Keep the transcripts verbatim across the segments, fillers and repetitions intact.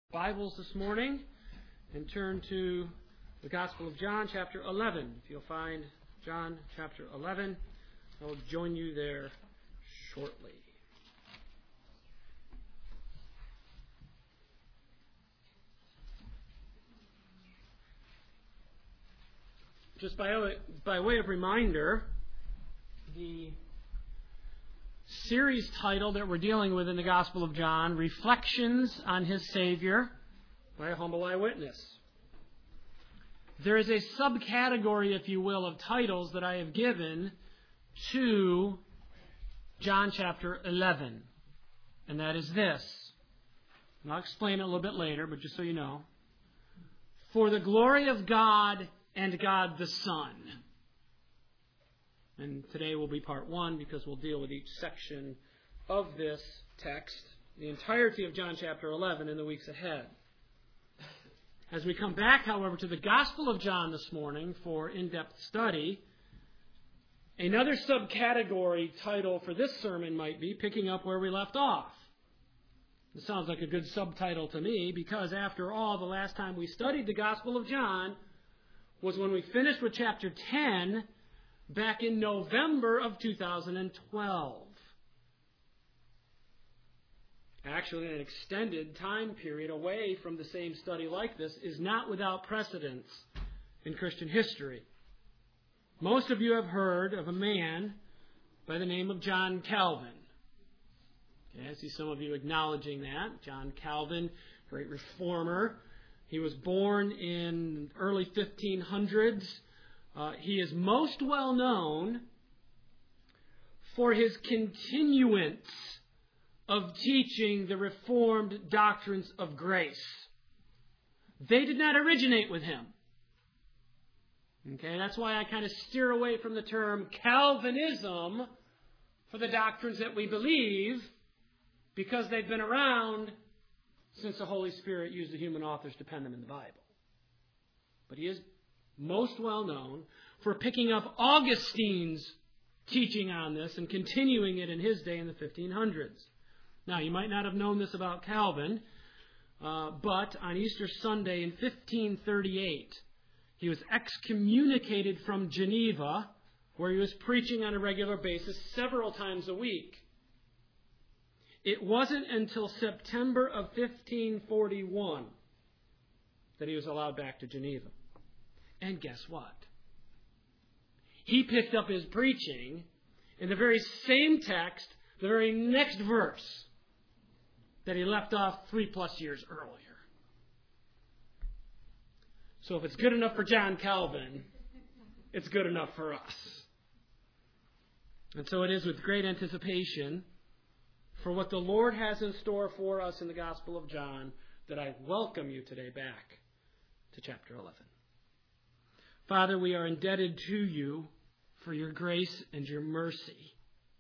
Bibles this morning and turn to the Gospel of John, chapter eleven. If you'll find John, chapter eleven, I'll join you there shortly. Just by, by way of reminder, the series title that we're dealing with in the Gospel of John, Reflections on His Savior by a Humble Eyewitness. There is a subcategory, if you will, of titles that I have given to John chapter eleven. And that is this. And I'll explain it a little bit later, but just so you know. For the glory of God and God the Son. And today will be part one because we'll deal with each section of this text, the entirety of John chapter eleven in the weeks ahead. As we come back, however, to the Gospel of John this morning for in-depth study, another subcategory title for this sermon might be Picking Up Where We Left Off. It sounds like a good subtitle to me because, after all, the last time we studied the Gospel of John was when we finished with chapter ten back in November of two thousand twelve. Actually, an extended time period away from the same study like this is not without precedence in Christian history. Most of you have heard of a man by the name of John Calvin. Okay, I see some of you acknowledging that. John Calvin, great reformer. He was born in early fifteen hundreds. Uh, he is most well known for his continuance of teaching the Reformed doctrines of grace. They did not originate with him. Okay, that's why I kind of steer away from the term Calvinism for the doctrines that we believe, because they've been around since the Holy Spirit used the human authors to pen them in the Bible. But he is most well known for picking up Augustine's teaching on this and continuing it in his day in the fifteen hundreds. Now, you might not have known this about Calvin, uh, but on Easter Sunday in fifteen thirty-eight, he was excommunicated from Geneva, where he was preaching on a regular basis several times a week. It wasn't until September of fifteen forty-one that he was allowed back to Geneva. And guess what? He picked up his preaching in the very same text, the very next verse, that he left off three plus years earlier. So if it's good enough for John Calvin, it's good enough for us. And so it is with great anticipation for what the Lord has in store for us in the Gospel of John that I welcome you today back to chapter eleven. Father, we are indebted to you for your grace and your mercy.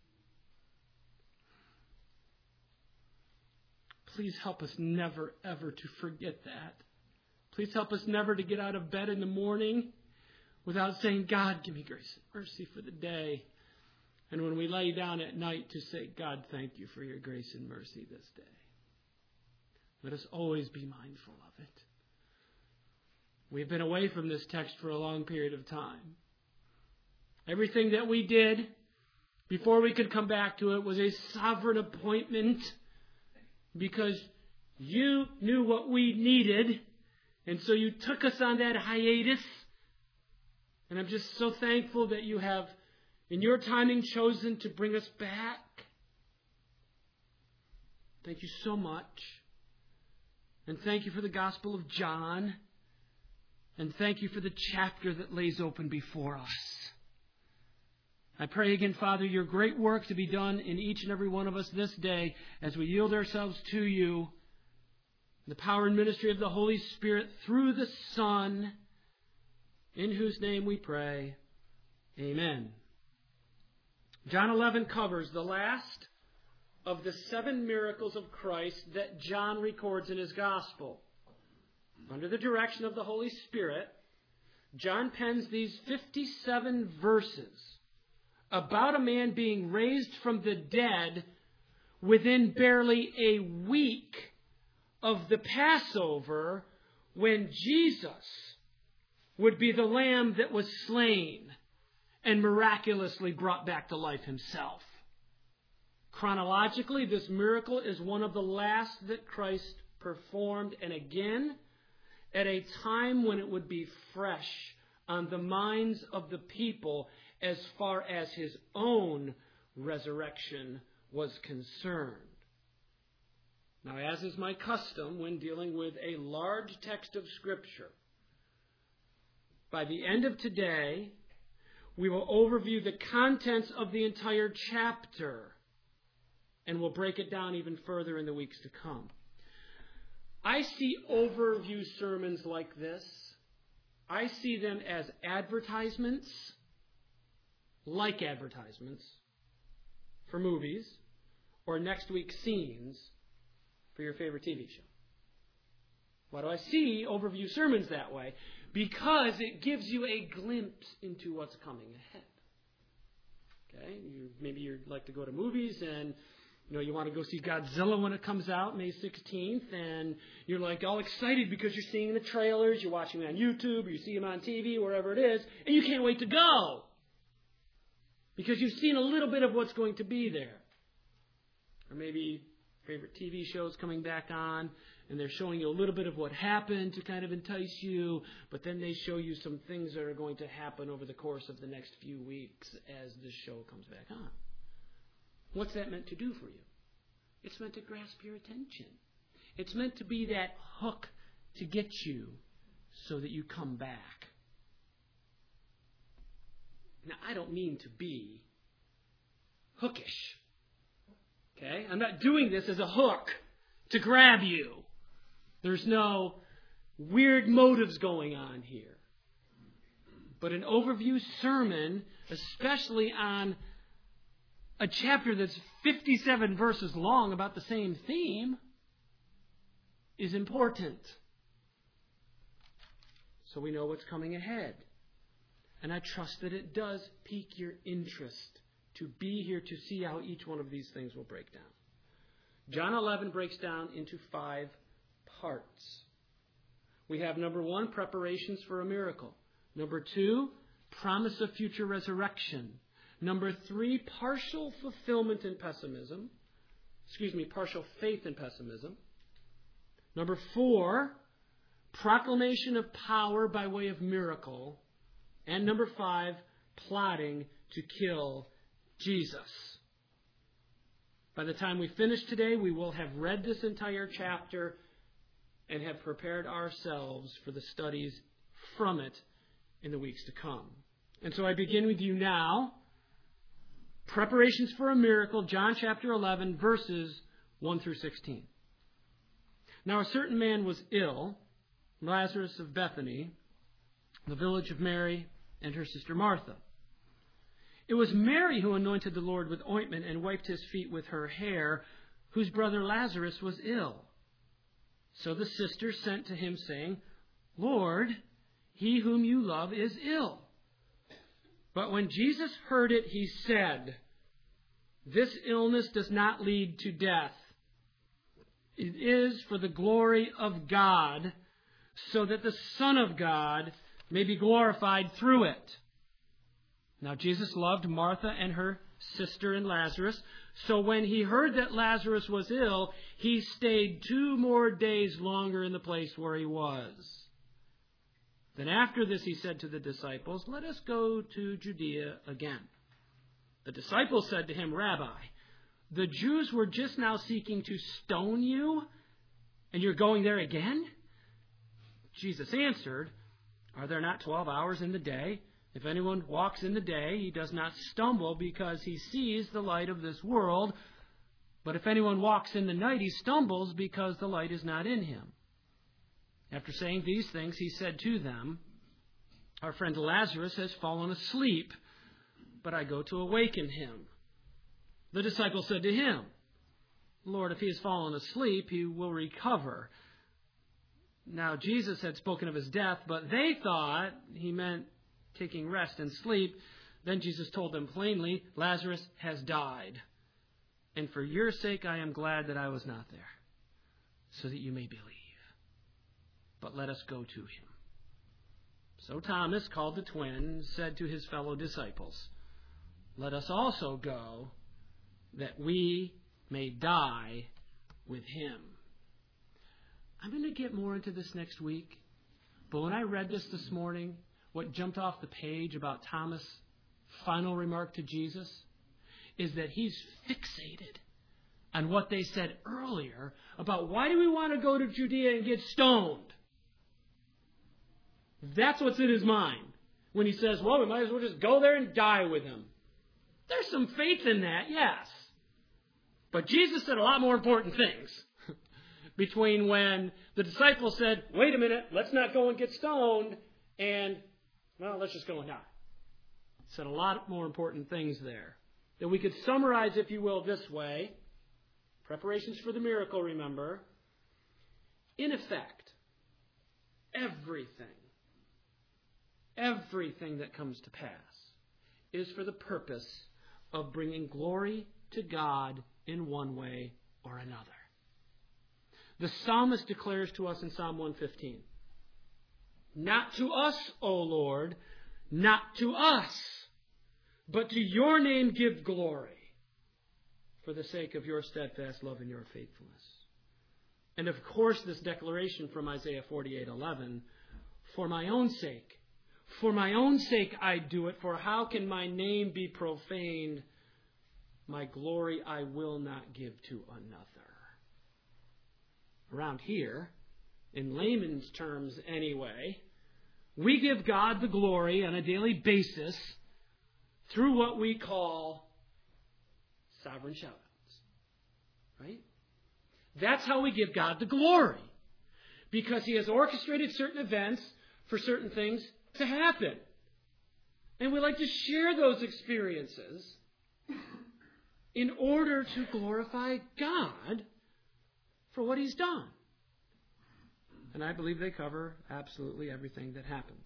Please help us never, ever to forget that. Please help us never to get out of bed in the morning without saying, God, give me grace and mercy for the day. And when we lay down at night, to say, God, thank you for your grace and mercy this day. Let us always be mindful of it. We've been away from this text for a long period of time. Everything that we did before we could come back to it was a sovereign appointment, because you knew what we needed, and so you took us on that hiatus. And I'm just so thankful that you have, in your timing, chosen to bring us back. Thank you so much. And thank you for the Gospel of John. And thank you for the chapter that lays open before us. I pray again, Father, your great work to be done in each and every one of us this day as we yield ourselves to you, the power and ministry of the Holy Spirit through the Son, in whose name we pray. Amen. John eleven covers the last of the seven miracles of Christ that John records in his Gospel. Under the direction of the Holy Spirit, John pens these fifty-seven verses about a man being raised from the dead within barely a week of the Passover when Jesus would be the lamb that was slain and miraculously brought back to life himself. Chronologically, this miracle is one of the last that Christ performed, and again, at a time when it would be fresh on the minds of the people as far as his own resurrection was concerned. Now, as is my custom when dealing with a large text of Scripture, by the end of today, we will overview the contents of the entire chapter, and we'll break it down even further in the weeks to come. I see overview sermons like this. I see them as advertisements, like advertisements, for movies, or next week's scenes for your favorite T V show. Why do I see overview sermons that way? Because it gives you a glimpse into what's coming ahead. Okay, you, maybe you'd like to go to movies and you know you want to go see Godzilla when it comes out May sixteenth, and you're like all excited because you're seeing the trailers, you're watching it on YouTube, or you see them on T V, wherever it is, and you can't wait to go because you've seen a little bit of what's going to be there. Or maybe favorite T V shows coming back on, and they're showing you a little bit of what happened to kind of entice you, but then they show you some things that are going to happen over the course of the next few weeks as this show comes back on. What's that meant to do for you? It's meant to grasp your attention. It's meant to be that hook to get you so that you come back. Now, I don't mean to be hookish. Okay? I'm not doing this as a hook to grab you. There's no weird motives going on here. But an overview sermon, especially on a chapter that's fifty-seven verses long about the same theme, is important. So we know what's coming ahead. And I trust that it does pique your interest to be here to see how each one of these things will break down. John eleven breaks down into five parts. We have number one, preparations for a miracle. Number two, promise of future resurrection. Number three, partial fulfillment and pessimism. Excuse me, partial faith and pessimism. Number four, proclamation of power by way of miracle. And number five, plotting to kill Jesus. By the time we finish today, we will have read this entire chapter and have prepared ourselves for the studies from it in the weeks to come. And so I begin with you now. Preparations for a miracle, John chapter eleven, verses one through sixteen. Now a certain man was ill, Lazarus of Bethany, the village of Mary and her sister Martha. It was Mary who anointed the Lord with ointment and wiped his feet with her hair, whose brother Lazarus was ill. So the sisters sent to him, saying, Lord, he whom you love is ill. But when Jesus heard it, he said, This illness does not lead to death. It is for the glory of God, so that the Son of God may be glorified through it. Now Jesus loved Martha and her sister and Lazarus. So when he heard that Lazarus was ill, he stayed two more days longer in the place where he was. Then after this he said to the disciples, Let us go to Judea again. The disciples said to him, Rabbi, the Jews were just now seeking to stone you, and you're going there again? Jesus answered, Are there not twelve hours in the day? If anyone walks in the day, he does not stumble because he sees the light of this world. But if anyone walks in the night, he stumbles because the light is not in him. After saying these things, he said to them, Our friend Lazarus has fallen asleep, but I go to awaken him. The disciples said to him, Lord, if he has fallen asleep, he will recover. Now Jesus had spoken of his death, but they thought he meant taking rest and sleep. Then Jesus told them plainly, Lazarus has died. And for your sake I am glad that I was not there, so that you may believe. But let us go to him. So Thomas, called the twin, said to his fellow disciples, let us also go, that we may die with him. I'm going to get more into this next week. But when I read this this morning, what jumped off the page about Thomas' final remark to Jesus is that he's fixated on what they said earlier about why do we want to go to Judea and get stoned? That's what's in his mind when he says, well, we might as well just go there and die with him. There's some faith in that, yes. But Jesus said a lot more important things between when the disciples said, wait a minute, let's not go and get stoned, and, well, let's just go and die. He said a lot more important things there that we could summarize, if you will, this way. Preparations for the miracle, remember. In effect, everything, everything that comes to pass is for the purpose of bringing glory to God in one way or another. The psalmist declares to us in Psalm one fifteen, not to us, O Lord, not to us, but to your name give glory, for the sake of your steadfast love and your faithfulness. And of course, this declaration from Isaiah forty-eight eleven, for my own sake, for my own sake I do it, for how can my name be profaned? My glory I will not give to another. Around here, in layman's terms anyway, we give God the glory on a daily basis through what we call sovereign shout-outs. Right? That's how we give God the glory. Because he has orchestrated certain events for certain things to happen. And we like to share those experiences in order to glorify God for what he's done. And I believe they cover absolutely everything that happens.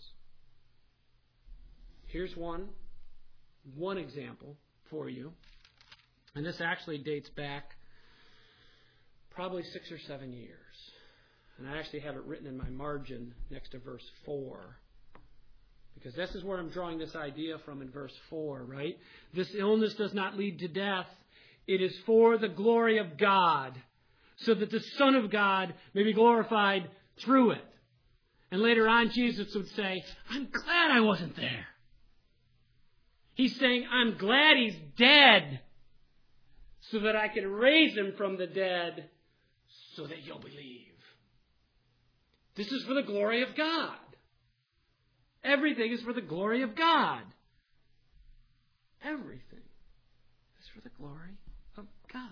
Here's one, one example for you. And this actually dates back probably six or seven years. And I actually have it written in my margin next to verse four. Because this is where I'm drawing this idea from in verse four, right? This illness does not lead to death. It is for the glory of God, so that the Son of God may be glorified through it. And later on, Jesus would say, I'm glad I wasn't there. He's saying, I'm glad he's dead, so that I can raise him from the dead, so that you'll believe. This is for the glory of God. Everything is for the glory of God. Everything is for the glory of God.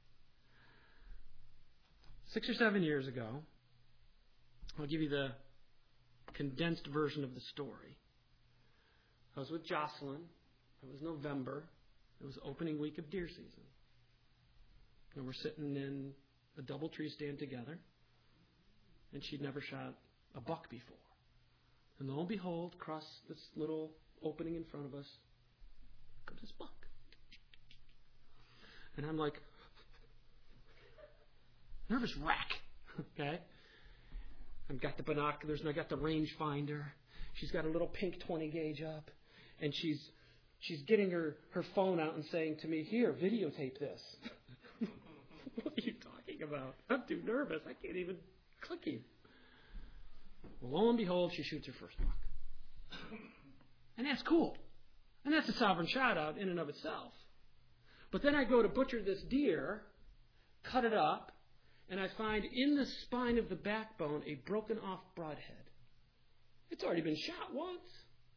Six or seven years ago, I'll give you the condensed version of the story. I was with Jocelyn. It was November. It was opening week of deer season. And we're sitting in a double tree stand together. And she'd never shot a buck before. And lo and behold, across this little opening in front of us comes this buck. And I'm like, nervous wreck. Okay? I've got the binoculars and I got the rangefinder. She's got a little pink twenty gauge up. And she's she's getting her, her phone out and saying to me, here, videotape this. What are you talking about? I'm too nervous. I can't even click it. Well, lo and behold, she shoots her first buck. And that's cool. And that's a sovereign shout-out in and of itself. But then I go to butcher this deer, cut it up, and I find in the spine of the backbone a broken off broadhead. It's already been shot once.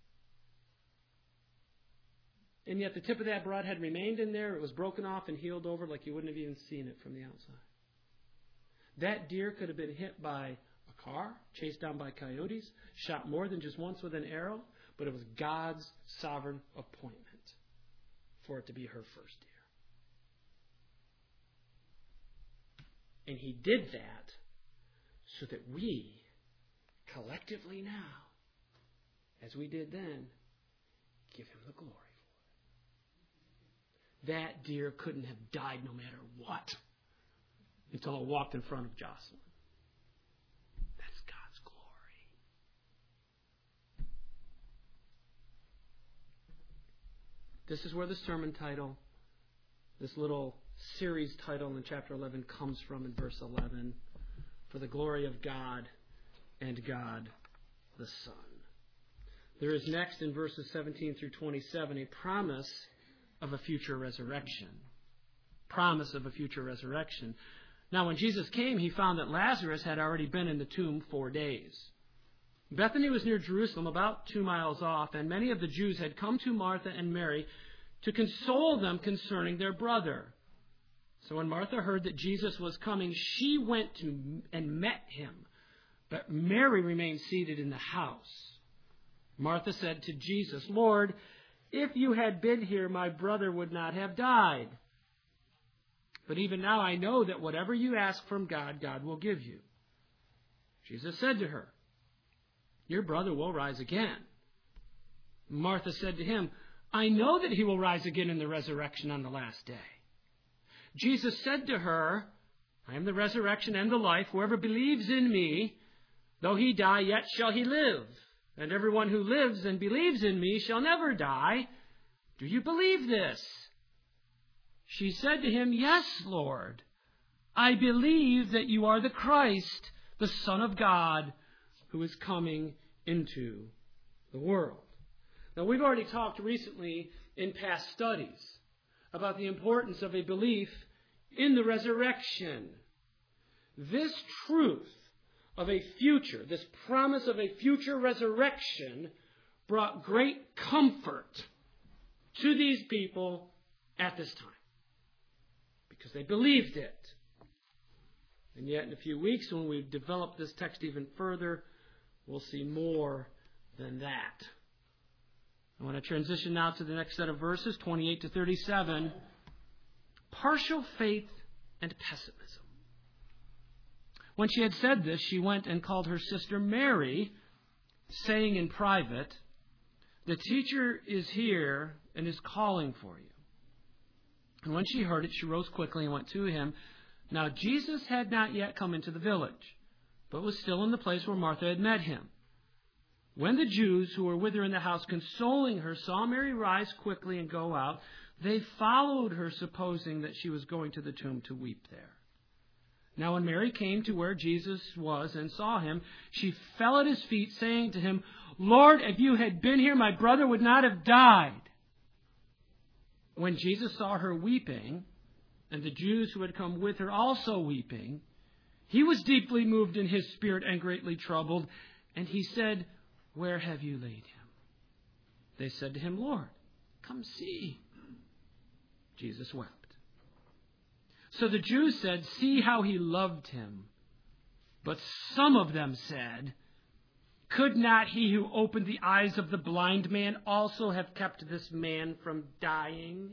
And yet the tip of that broadhead remained in there. It was broken off and healed over like you wouldn't have even seen it from the outside. That deer could have been hit by a car, chased down by coyotes, shot more than just once with an arrow, but it was God's sovereign appointment for it to be her first deer. And he did that so that we, collectively now, as we did then, give him the glory for it. That deer couldn't have died no matter what until it walked in front of Jocelyn. This is where the sermon title, this little series title in chapter eleven comes from in verse eleven. For the glory of God and God the Son. There is next in verses seventeen through twenty-seven a promise of a future resurrection. Promise of a future resurrection. Now, when Jesus came, he found that Lazarus had already been in the tomb four days. Bethany was near Jerusalem, about two miles off, and many of the Jews had come to Martha and Mary to console them concerning their brother. So when Martha heard that Jesus was coming, she went to and met him. But Mary remained seated in the house. Martha said to Jesus, Lord, if you had been here, my brother would not have died. But even now I know that whatever you ask from God, God will give you. Jesus said to her, your brother will rise again. Martha said to him, I know that he will rise again in the resurrection on the last day. Jesus said to her, I am the resurrection and the life. Whoever believes in me, though he die, yet shall he live. And everyone who lives and believes in me shall never die. Do you believe this? She said to him, yes, Lord. I believe that you are the Christ, the Son of God, who is coming into the world. Now, we've already talked recently in past studies about the importance of a belief in the resurrection. This truth of a future, this promise of a future resurrection, brought great comfort to these people at this time because they believed it. And yet in a few weeks, when we develop this text even further, we'll see more than that. I want to transition now to the next set of verses, twenty-eight to thirty-seven. Partial faith and pessimism. When she had said this, she went and called her sister Mary, saying in private, the teacher is here and is calling for you. And when she heard it, she rose quickly and went to him. Now Jesus had not yet come into the village, but was still in the place where Martha had met him. When the Jews who were with her in the house, consoling her, saw Mary rise quickly and go out, they followed her, supposing that she was going to the tomb to weep there. Now when Mary came to where Jesus was and saw him, she fell at his feet, saying to him, Lord, if you had been here, my brother would not have died. When Jesus saw her weeping, and the Jews who had come with her also weeping, he was deeply moved in his spirit and greatly troubled, and he said, where have you laid him? They said to him, Lord, come see. Jesus wept. So the Jews said, see how he loved him. But some of them said, could not he who opened the eyes of the blind man also have kept this man from dying?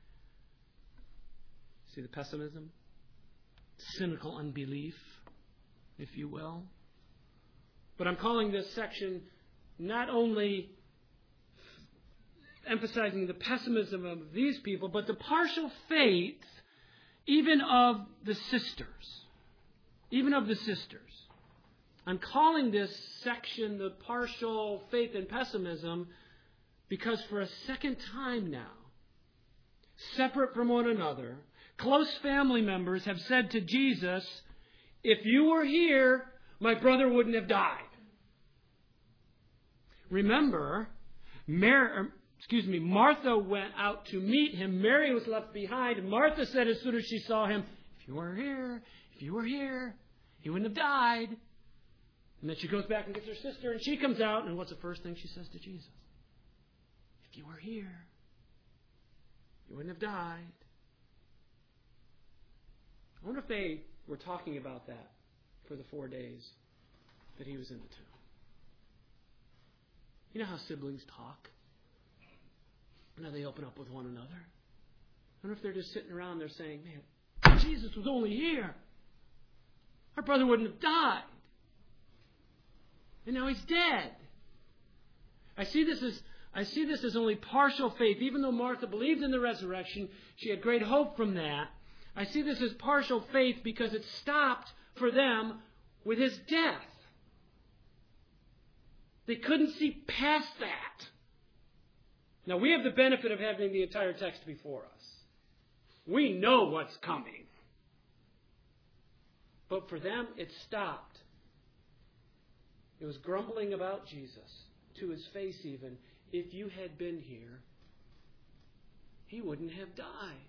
See the pessimism? Cynical unbelief, if you will. But I'm calling this section not only emphasizing the pessimism of these people, but the partial faith even of the sisters. Even of the sisters. I'm calling this section the partial faith and pessimism because for a second time now, separate from one another, close family members have said to Jesus, if you were here, my brother wouldn't have died. Remember, Mary, excuse me, Martha went out to meet him. Mary was left behind. And Martha said as soon as she saw him, if you were here, if you were here, he wouldn't have died. And then she goes back and gets her sister, and she comes out, and what's the first thing she says to Jesus? If you were here, you wouldn't have died. I wonder if they were talking about that for the four days that he was in the tomb. You know how siblings talk? You know, they open up with one another. I wonder if they're just sitting around there saying, man, Jesus was only here. Our brother wouldn't have died. And now he's dead. I see this as I see this as only partial faith. Even though Martha believed in the resurrection, she had great hope from that. I see this as partial faith because it stopped for them with his death. They couldn't see past that. Now, we have the benefit of having the entire text before us. We know what's coming. But for them, it stopped. It was grumbling about Jesus, to his face even. If you had been here, he wouldn't have died.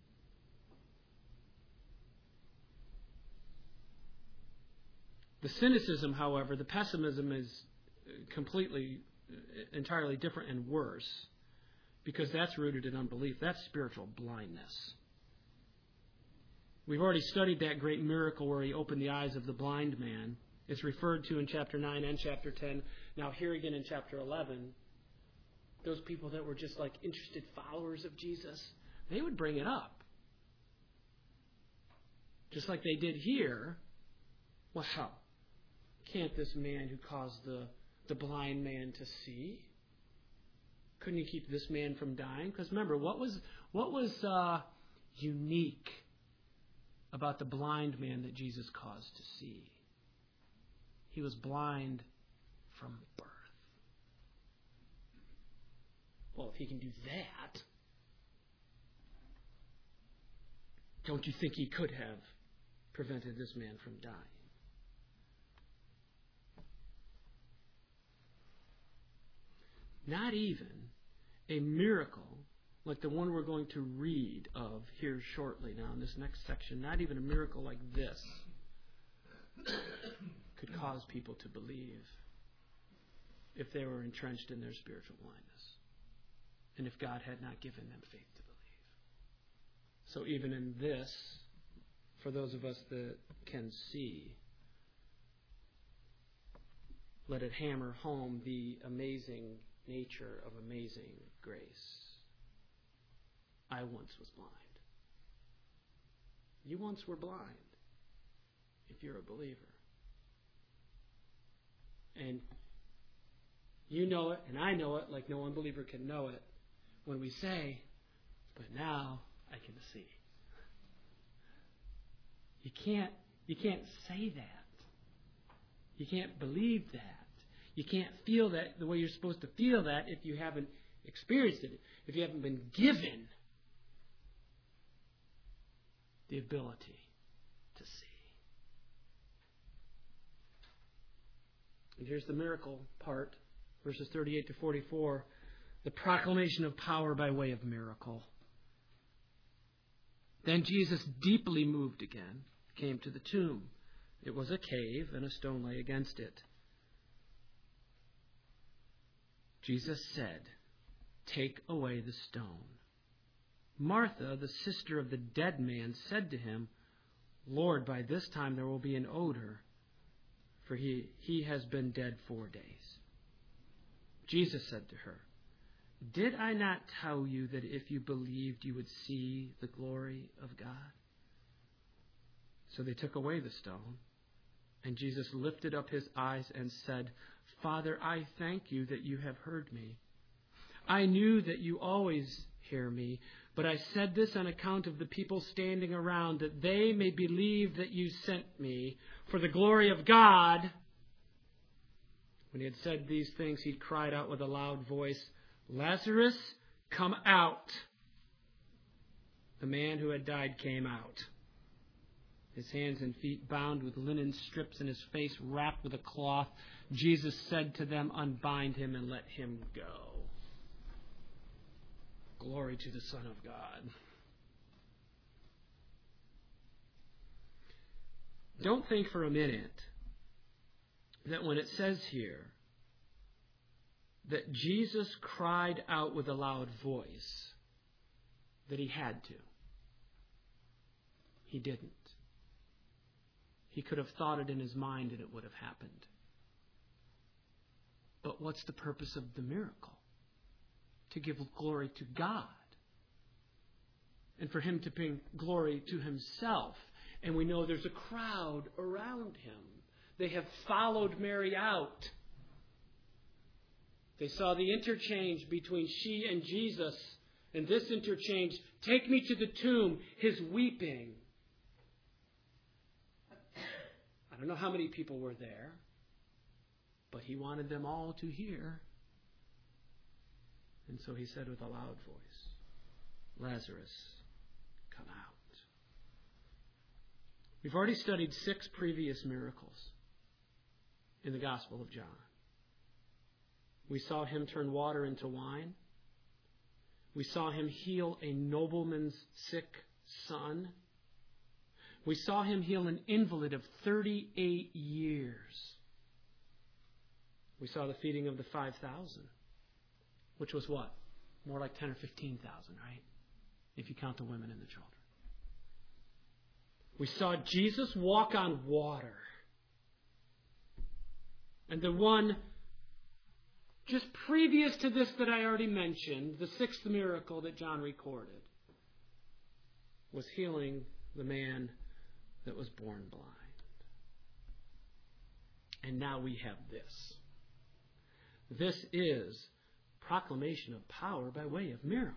The cynicism, however, the pessimism is completely, entirely different and worse, because that's rooted in unbelief. That's spiritual blindness. We've already studied that great miracle where he opened the eyes of the blind man. It's referred to in chapter nine and chapter ten. Now here again in chapter eleven, those people that were just like interested followers of Jesus, they would bring it up. Just like they did here. Well, how? Can't this man who caused the, the blind man to see? Couldn't he keep this man from dying? Because remember, what was what was uh, unique about the blind man that Jesus caused to see? He was blind from birth. Well, if he can do that, don't you think he could have prevented this man from dying? Not even a miracle like the one we're going to read of here shortly now in this next section, not even a miracle like this could cause people to believe if they were entrenched in their spiritual blindness and if God had not given them faith to believe. So even in this, for those of us that can see, let it hammer home the amazing nature of amazing grace. I once was blind. You once were blind, if you're a believer. And you know it, and I know it, like no unbeliever can know it, when we say, but now I can see. You can't, you can't say that. You can't believe that. You can't feel that the way you're supposed to feel that if you haven't experienced it, if you haven't been given the ability to see. And here's the miracle part, verses thirty-eight to forty-four, the proclamation of power by way of miracle. Then Jesus, deeply moved again, came to the tomb. It was a cave, and a stone lay against it. Jesus said, "Take away the stone." Martha, the sister of the dead man, said to him, "Lord, by this time there will be an odor, for he, he has been dead four days." Jesus said to her, "Did I not tell you that if you believed you would see the glory of God?" So they took away the stone, and Jesus lifted up his eyes and said, "Father, I thank you that you have heard me. I knew that you always hear me, but I said this on account of the people standing around, that they may believe that you sent me for the glory of God." When he had said these things, he cried out with a loud voice, "Lazarus, come out." The man who had died came out, his hands and feet bound with linen strips and his face wrapped with a cloth. Jesus said to them, "Unbind him and let him go." Glory to the Son of God. Don't think for a minute that when it says here that Jesus cried out with a loud voice, that he had to. He didn't. He could have thought it in his mind and it would have happened. But what's the purpose of the miracle? To give glory to God. And for him to bring glory to himself. And we know there's a crowd around him. They have followed Mary out. They saw the interchange between she and Jesus. And this interchange, "Take me to the tomb," his weeping. I don't know how many people were there, but he wanted them all to hear. And so he said with a loud voice, Lazarus, come out. We've already studied six previous miracles in the Gospel of John. We saw him turn water into wine. We saw him heal a nobleman's sick son. We saw him heal an invalid of thirty-eight years. We saw the feeding of the five thousand, which was what? More like ten or fifteen thousand, right? If you count the women and the children. We saw Jesus walk on water. And the one just previous to this that I already mentioned, the sixth miracle that John recorded, was healing the man that was born blind. And now we have this. This is proclamation of power by way of miracle.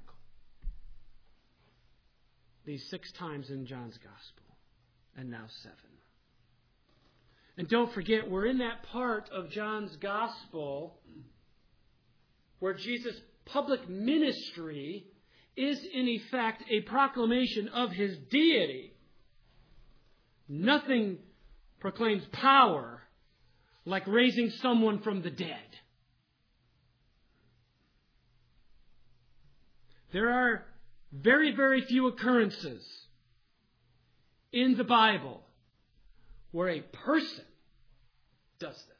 These six times in John's Gospel, and now seven. And don't forget, we're in that part of John's Gospel where Jesus' public ministry is in effect a proclamation of his deity. Nothing proclaims power like raising someone from the dead. There are very, very few occurrences in the Bible where a person does this.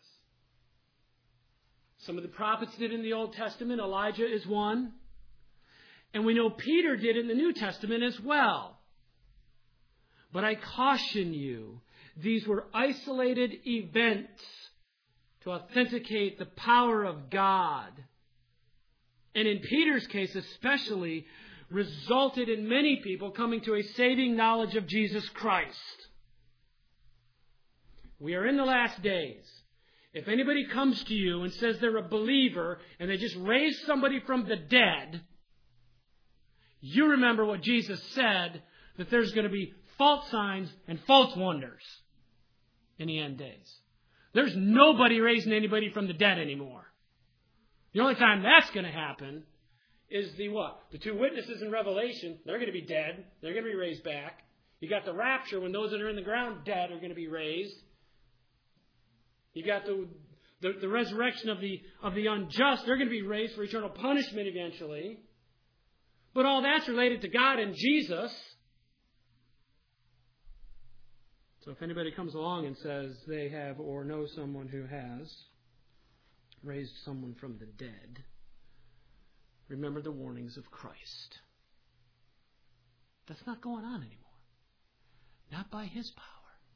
Some of the prophets did in the Old Testament. Elijah is one. And we know Peter did in the New Testament as well. But I caution you, these were isolated events to authenticate the power of God. And in Peter's case especially, resulted in many people coming to a saving knowledge of Jesus Christ. We are in the last days. If anybody comes to you and says they're a believer and they just raised somebody from the dead, you remember what Jesus said, that there's going to be false signs and false wonders in the end days. There's nobody raising anybody from the dead anymore. The only time that's going to happen is the what? The two witnesses in Revelation, they're going to be dead. They're going to be raised back. You got the rapture when those that are in the ground dead are going to be raised. You got the, the, the resurrection of the, of the unjust. They're going to be raised for eternal punishment eventually. But all that's related to God and Jesus. So if anybody comes along and says they have or know someone who has raised someone from the dead, remember the warnings of Christ. That's not going on anymore. Not by his power.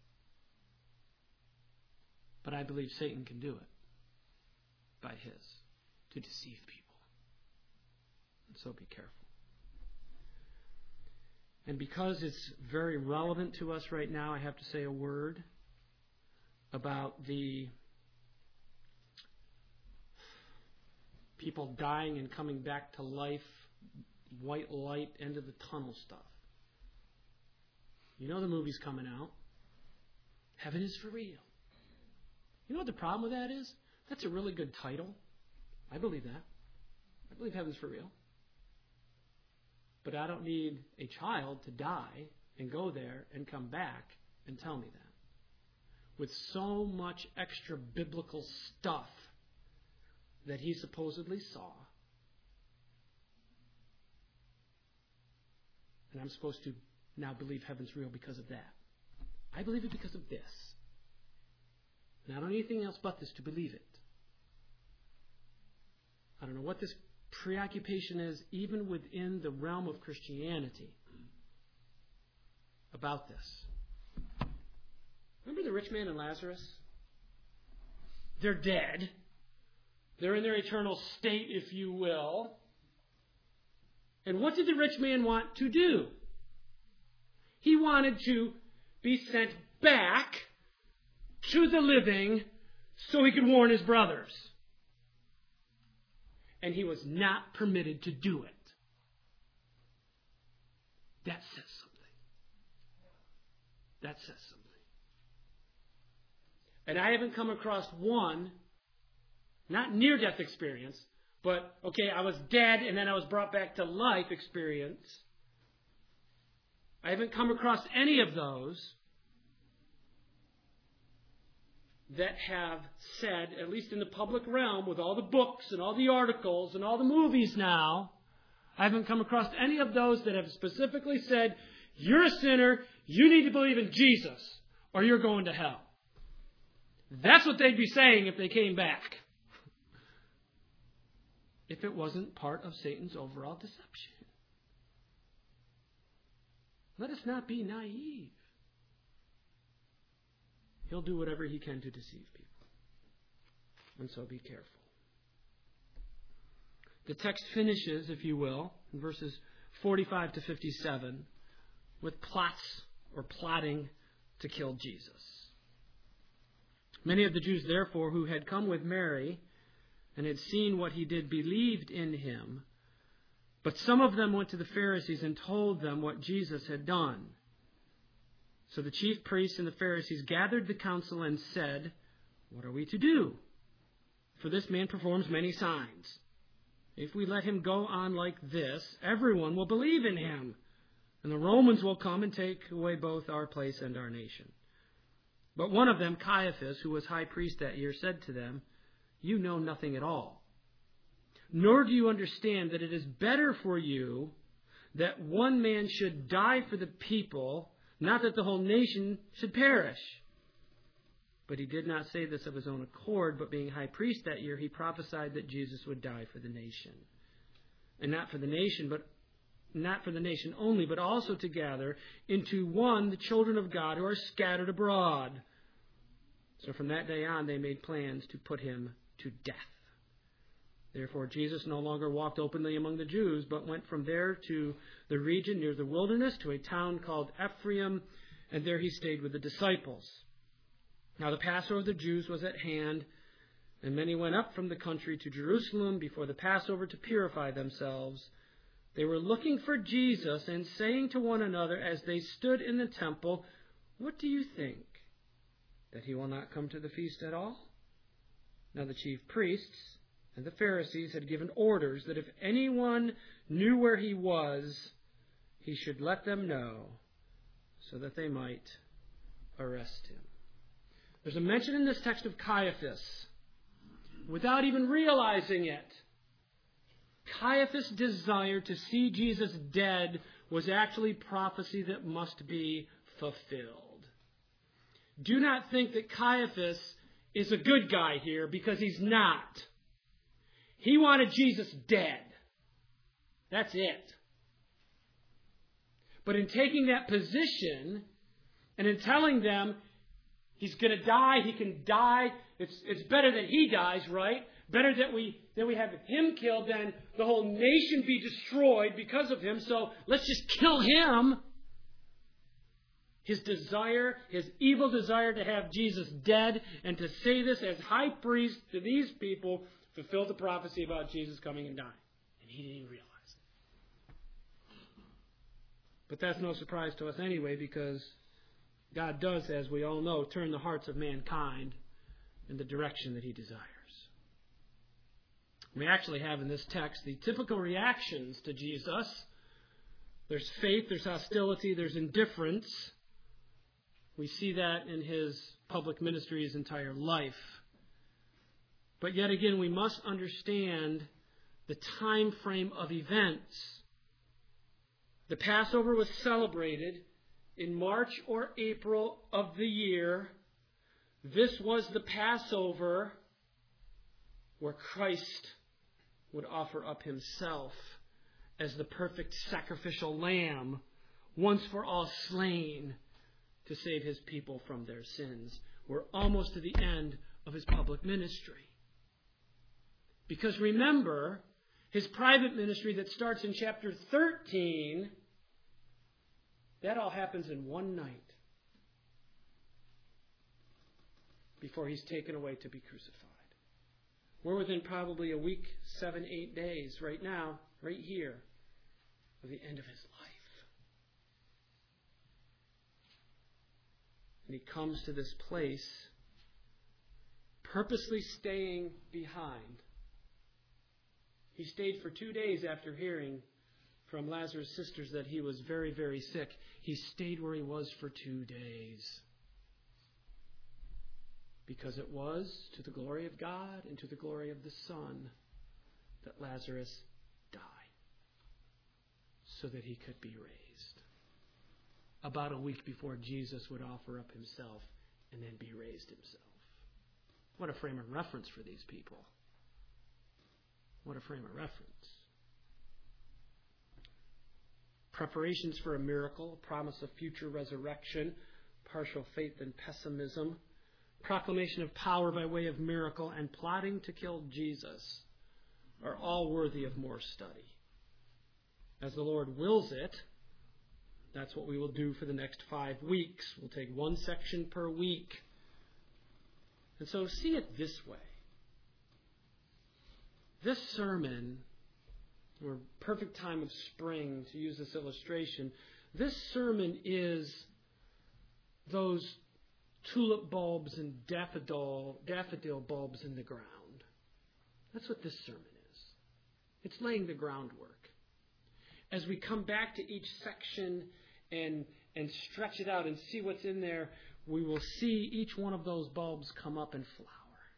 But I believe Satan can do it by his, to deceive people. And so be careful. And because it's very relevant to us right now, I have to say a word about the people dying and coming back to life, white light, end of the tunnel stuff. You know the movie's coming out. Heaven is for real. You know what the problem with that is? That's a really good title. I believe that. I believe heaven's for real. But I don't need a child to die and go there and come back and tell me that. With so much extra biblical stuff that he supposedly saw. And I'm supposed to now believe heaven's real because of that. I believe it because of this. And I don't need anything else but this to believe it. I don't know what this preoccupation is, even within the realm of Christianity, about this. Remember the rich man and Lazarus? They're dead. They're in their eternal state, if you will. And what did the rich man want to do? He wanted to be sent back to the living so he could warn his brothers. And he was not permitted to do it. That says something. That says something. And I haven't come across one, not near-death experience, but, okay, I was dead and then I was brought back to life experience. I haven't come across any of those that have said, at least in the public realm, with all the books and all the articles and all the movies now, I haven't come across any of those that have specifically said, you're a sinner, you need to believe in Jesus, or you're going to hell. That's what they'd be saying if they came back. If it wasn't part of Satan's overall deception. Let us not be naive. He'll do whatever he can to deceive people. And so be careful. The text finishes, if you will, in verses forty-five to fifty-seven, with plots or plotting to kill Jesus. Many of the Jews, therefore, who had come with Mary and had seen what he did, believed in him. But some of them went to the Pharisees and told them what Jesus had done. So the chief priests and the Pharisees gathered the council and said, what are we to do? For this man performs many signs. If we let him go on like this, everyone will believe in him, and the Romans will come and take away both our place and our nation. But one of them, Caiaphas, who was high priest that year, said to them, you know nothing at all, nor do you understand that it is better for you that one man should die for the people, not that the whole nation should perish. But he did not say this of his own accord, but being high priest that year, he prophesied that Jesus would die for the nation. And not for the nation, but not for the nation only, but also to gather into one the children of God who are scattered abroad. So from that day on, they made plans to put him to death. Therefore, Jesus no longer walked openly among the Jews, but went from there to the region near the wilderness, to a town called Ephraim, and there he stayed with the disciples. Now the Passover of the Jews was at hand, and many went up from the country to Jerusalem before the Passover to purify themselves. They were looking for Jesus and saying to one another as they stood in the temple, what do you think? That he will not come to the feast at all? Now the chief priests and the Pharisees had given orders that if anyone knew where he was, he should let them know so that they might arrest him. There's a mention in this text of Caiaphas without even realizing it. Caiaphas' desire to see Jesus dead was actually prophecy that must be fulfilled. Do not think that Caiaphas is a good guy here, because he's not. He wanted Jesus dead. That's it. But in taking that position and in telling them he's going to die, he can die, it's, it's better that he dies, right? Better that we that we have him killed than the whole nation be destroyed because of him. So let's just kill him. His desire, his evil desire to have Jesus dead and to say this as high priest to these people fulfilled the prophecy about Jesus coming and dying. And he didn't even realize it. But that's no surprise to us anyway, because God does, as we all know, turn the hearts of mankind in the direction that he desires. We actually have in this text the typical reactions to Jesus. There's faith, there's hostility, there's indifference. We see that in his public ministry his entire life. But yet again, we must understand the time frame of events. The Passover was celebrated in March or April of the year. This was the Passover where Christ would offer up himself as the perfect sacrificial lamb, once for all slain, to save his people from their sins. We're almost to the end of his public ministry. Because remember, his private ministry that starts in chapter thirteen, that all happens in one night before he's taken away to be crucified. We're within probably a week, seven, eight days right now, right here, of the end of his life. And he comes to this place purposely staying behind He stayed for two days after hearing from Lazarus' sisters that he was very, very sick. He stayed where he was for two days. Because it was to the glory of God and to the glory of the Son that Lazarus died, so that he could be raised. About a week before Jesus would offer up himself and then be raised himself. What a frame of reference for these people. What a frame of reference. Preparations for a miracle, promise of future resurrection, partial faith and pessimism, proclamation of power by way of miracle, and plotting to kill Jesus are all worthy of more study. As the Lord wills it, that's what we will do for the next five weeks. We'll take one section per week. And so see it this way. This sermon, or perfect time of spring to use this illustration, this sermon is those tulip bulbs and daffodil, daffodil bulbs in the ground. That's what this sermon is. It's laying the groundwork. As we come back to each section and, and stretch it out and see what's in there, we will see each one of those bulbs come up and flower.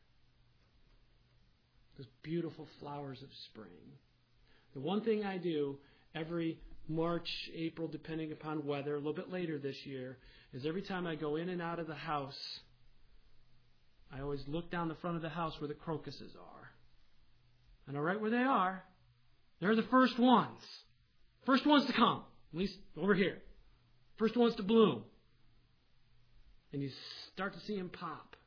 Those beautiful flowers of spring. The one thing I do every March, April, depending upon weather, a little bit later this year, is every time I go in and out of the house, I always look down the front of the house where the crocuses are. And right where they are, they're the first ones. First ones to come, at least over here. First ones to bloom. And you start to see them pop.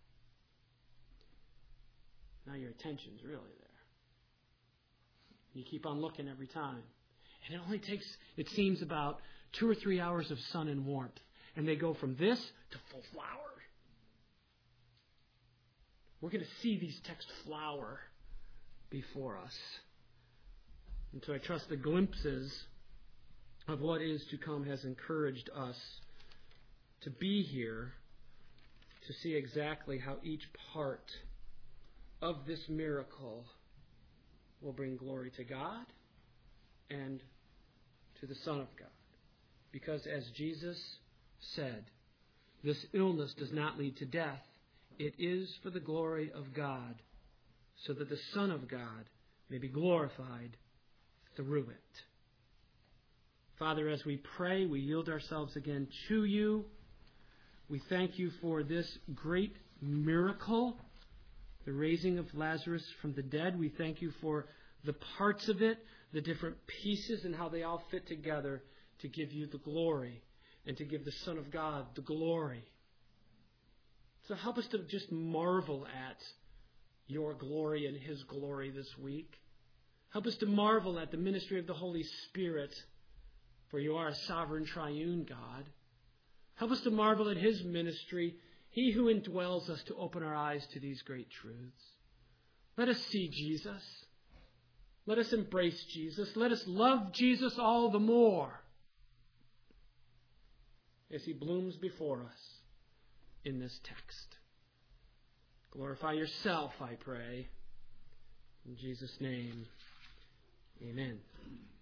Now your attention's really there. You keep on looking every time. And it only takes, it seems, about two or three hours of sun and warmth. And they go from this to full flower. We're going to see these texts flower before us. And so I trust the glimpses of what is to come has encouraged us to be here to see exactly how each part of this miracle will bring glory to God and to the Son of God. Because as Jesus said, this illness does not lead to death. It is for the glory of God, so that the Son of God may be glorified through it. Father, as we pray, we yield ourselves again to you. We thank you for this great miracle, the raising of Lazarus from the dead. We thank you for the parts of it, the different pieces, and how they all fit together to give you the glory and to give the Son of God the glory. So help us to just marvel at your glory and His glory this week. Help us to marvel at the ministry of the Holy Spirit, for you are a sovereign triune God. Help us to marvel at His ministry, He who indwells us, to open our eyes to these great truths. Let us see Jesus. Let us embrace Jesus. Let us love Jesus all the more as He blooms before us in this text. Glorify yourself, I pray. In Jesus' name, amen.